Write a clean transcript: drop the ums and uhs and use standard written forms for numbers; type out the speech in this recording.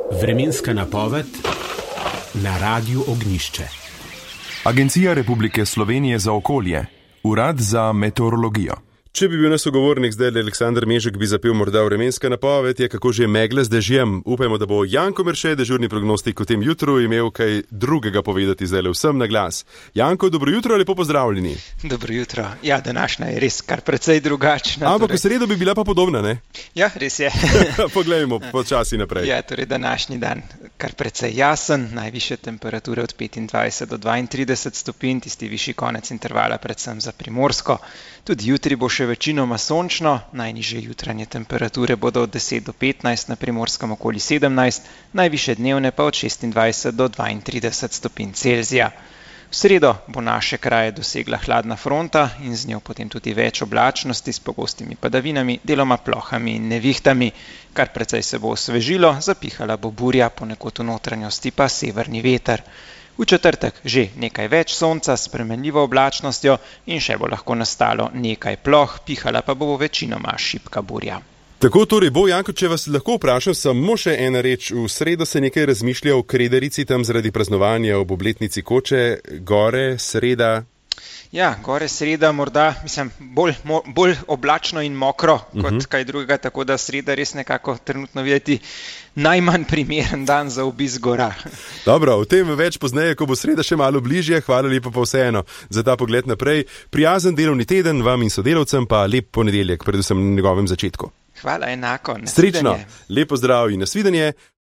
Vremenska napoved na Radiu Ognjišče. Agencija Republike Slovenije za okolje, Urad za meteorologijo. Če bi bil nasogovornik zdaj Aleksandar Mežek, bi zapel morda vremenska napoved, je kako že megle z dežjem. Upajmo, da bo Janko Merše, dežurni prognostik v tem jutru, imel kaj drugega povedati zdaj vsem na glas. Janko, dobro jutro, lepo pozdravljeni. Dobro jutro. Ja, današnja je res kar precej drugačna. Ampak v sredo bi bila pa podobna, ne? Ja, res je. Poglejmo počasi naprej. Ja, torej današnji dan kar precej jasen, najvišje temperature od 25 do 32 stopinj, tisti višji konec intervala predvsem za Primorsko. Tudi jutri bo še večinoma sončno, najnižje jutranje temperature bodo od 10 do 15, na Primorskem okoli 17, najvišje dnevne pa od 26 do 32 stopinj Celzija. V sredo bo naše kraje dosegla hladna fronta in z njo potem tudi več oblačnosti s pogostimi padavinami, deloma plohami in nevihtami, kar precej se bo osvežilo, zapihala bo burja, ponekod v notranjosti pa severni veter. V četrtek že nekaj več sonca s spremenljivo oblačnostjo in še bo lahko nastalo nekaj ploh, pihala pa bo večinoma šibka burja. Tako torej bo, Janko, če vas lahko vprašam samo še ena reč. V sredo se nekaj razmišlja o Krederici tam zaradi praznovanja ob obletnici koče, gore, sreda. Ja, gore sreda morda, bolj oblačno in mokro kot kaj drugega, tako da sreda res nekako trenutno videti najmanj primeren dan za obisk gora. Dobro, o tem več pozneje, ko bo sreda še malo bližje. Hvala lepa pa vseeno za ta pogled naprej. Prijazen delovni teden vam in sodelavcem, pa lep ponedeljek, predvsem na njegovem začetku. Hvala, enako. Srečno, lepo zdrav in nasvidenje.